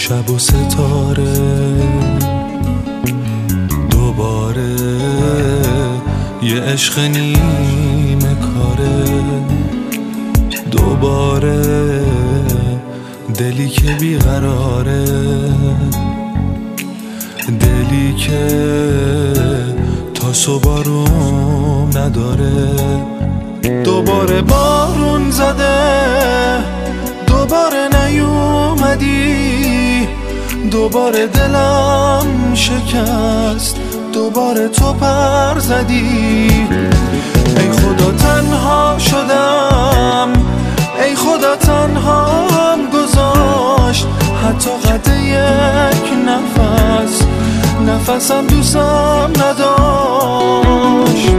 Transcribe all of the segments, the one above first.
شب و ستاره دوباره یه عشق نیمه کاره، دوباره دلی که بیقراره، دلی که تا صبح بارون نداره. دوباره بارون زده، دوباره نیومدی، دوباره دلم شکست، دوباره تو پر زدی. ای خدا تنها شدم، ای خدا تنهام گذاشت، حتی قد یک نفس، نفسم دوستم نداشت.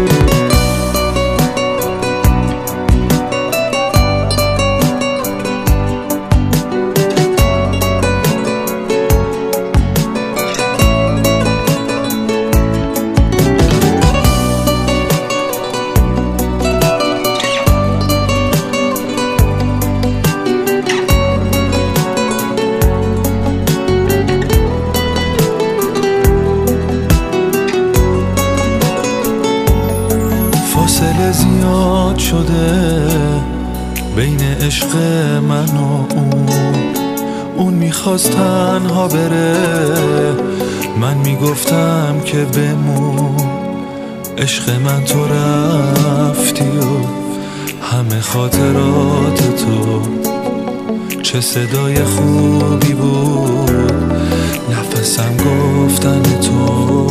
فاصله زیاد شده بین عشق من و اون میخواست تنها بره، من میگفتم که بمون. عشق من تو رفتی و همه خاطرات تو، چه صدای خوبی بود نفسم گفتن تو.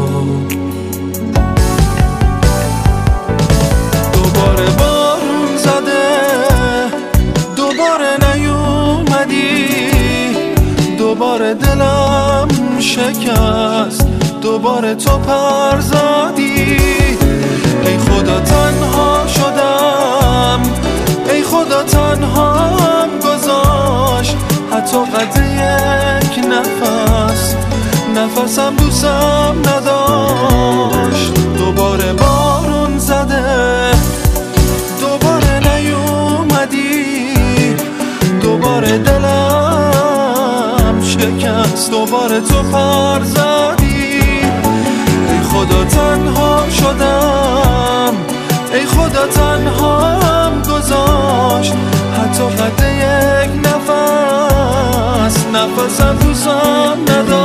دوباره بارون زده، دوباره نیومدی، دوباره دلم شکست، دوباره تو پر زدی. ای خدا تنها شدم، ای خدا تنهام گذاشت، حتی قد یک نفس، نفسم دوستم نداشت. دوباره بارون زده، دوباره نیومدی، دوباره دلم شکست، دوباره تو پر زدی. ای خدا تنها شدم، ای خدا تنهام گذاشت، حتی قد یک نفس، نفسم دوستم نداشت.